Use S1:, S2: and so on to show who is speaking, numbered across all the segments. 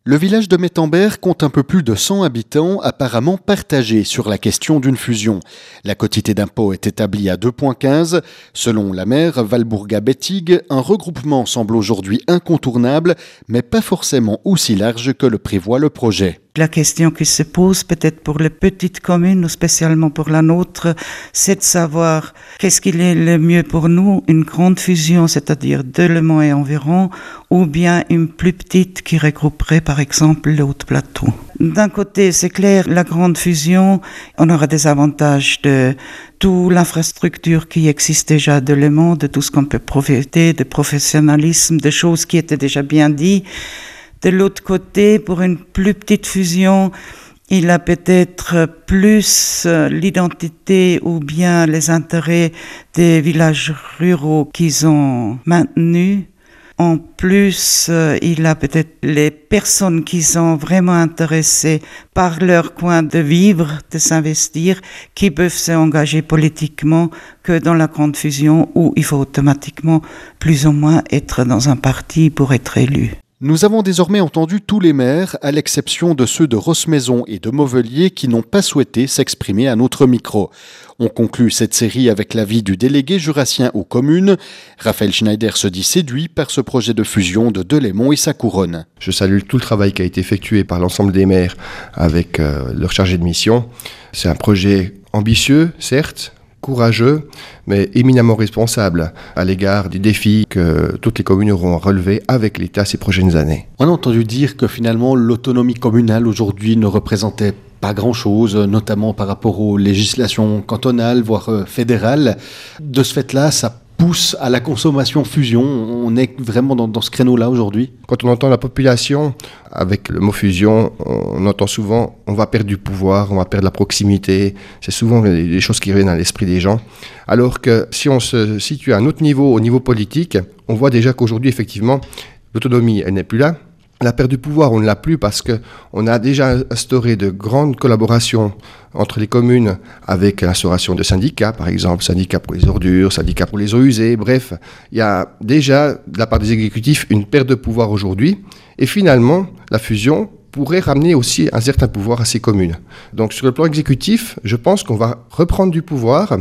S1: Le village de Mettenberg compte un peu plus de 100 habitants apparemment partagés sur la question d'une fusion. La quotité d'impôt est établie à 2,15. Selon la maire Walburga-Bettig, un regroupement semble aujourd'hui incontournable, mais pas forcément aussi large que le prévoit le projet.
S2: La question qui se pose peut-être pour les petites communes, ou spécialement pour la nôtre, c'est de savoir qu'est-ce qu'il est le mieux pour nous, une grande fusion, c'est-à-dire Deûlemont et environ, ou bien une plus petite qui regrouperait par exemple le Haut-Plateau. D'un côté, c'est clair, la grande fusion, on aura des avantages de toute l'infrastructure qui existe déjà à Deûlemont, de tout ce qu'on peut profiter, de professionnalisme, de choses qui étaient déjà bien dites. De l'autre côté, pour une plus petite fusion, il a peut-être plus l'identité ou bien les intérêts des villages ruraux qu'ils ont maintenus. En plus, il a peut-être les personnes qui sont vraiment intéressées par leur coin de vivre, de s'investir, qui peuvent s'engager politiquement que dans la grande fusion où il faut automatiquement plus ou moins être dans un parti pour être élu.
S1: Nous avons désormais entendu tous les maires, à l'exception de ceux de Rosmaison et de Mauvelier qui n'ont pas souhaité s'exprimer à notre micro. On conclut cette série avec l'avis du délégué jurassien aux communes. Raphaël Schneider se dit séduit par ce projet de fusion de Deûlemont et sa couronne.
S3: Je salue tout le travail qui a été effectué par l'ensemble des maires avec leur chargé de mission. C'est un projet ambitieux, certes, courageux, mais éminemment responsable à l'égard des défis que toutes les communes auront à relever avec l'État ces prochaines années.
S1: On a entendu dire que finalement l'autonomie communale aujourd'hui ne représentait pas grand-chose, notamment par rapport aux législations cantonales, voire fédérales. De ce fait-là, ça pousse à la consommation fusion. On est vraiment dans ce créneau-là aujourd'hui.
S3: Quand on entend la population, avec le mot fusion, on entend souvent on va perdre du pouvoir, on va perdre la proximité. C'est souvent les choses qui reviennent à l'esprit des gens. Alors que si on se situe à un autre niveau, au niveau politique, on voit déjà qu'aujourd'hui, effectivement, l'autonomie, elle n'est plus là. La perte du pouvoir, on ne l'a plus parce qu'on a déjà instauré de grandes collaborations entre les communes avec l'instauration de syndicats, par exemple, syndicats pour les ordures, syndicats pour les eaux usées, bref. Il y a déjà, de la part des exécutifs, une perte de pouvoir aujourd'hui. Et finalement, la fusion pourrait ramener aussi un certain pouvoir à ces communes. Donc sur le plan exécutif, je pense qu'on va reprendre du pouvoir.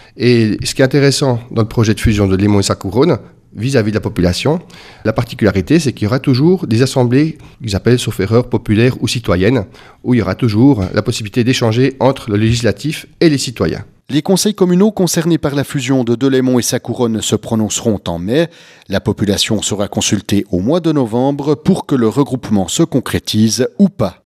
S3: Et ce qui est intéressant dans le projet de fusion de Deûlemont et sa couronne, vis-à-vis de la population, la particularité, c'est qu'il y aura toujours des assemblées qu'ils appellent, sauf erreur, populaires ou citoyennes, où il y aura toujours la possibilité d'échanger entre le législatif et les citoyens.
S1: Les conseils communaux concernés par la fusion de Deûlemont et sa couronne se prononceront en mai. La population sera consultée au mois de novembre pour que le regroupement se concrétise ou pas.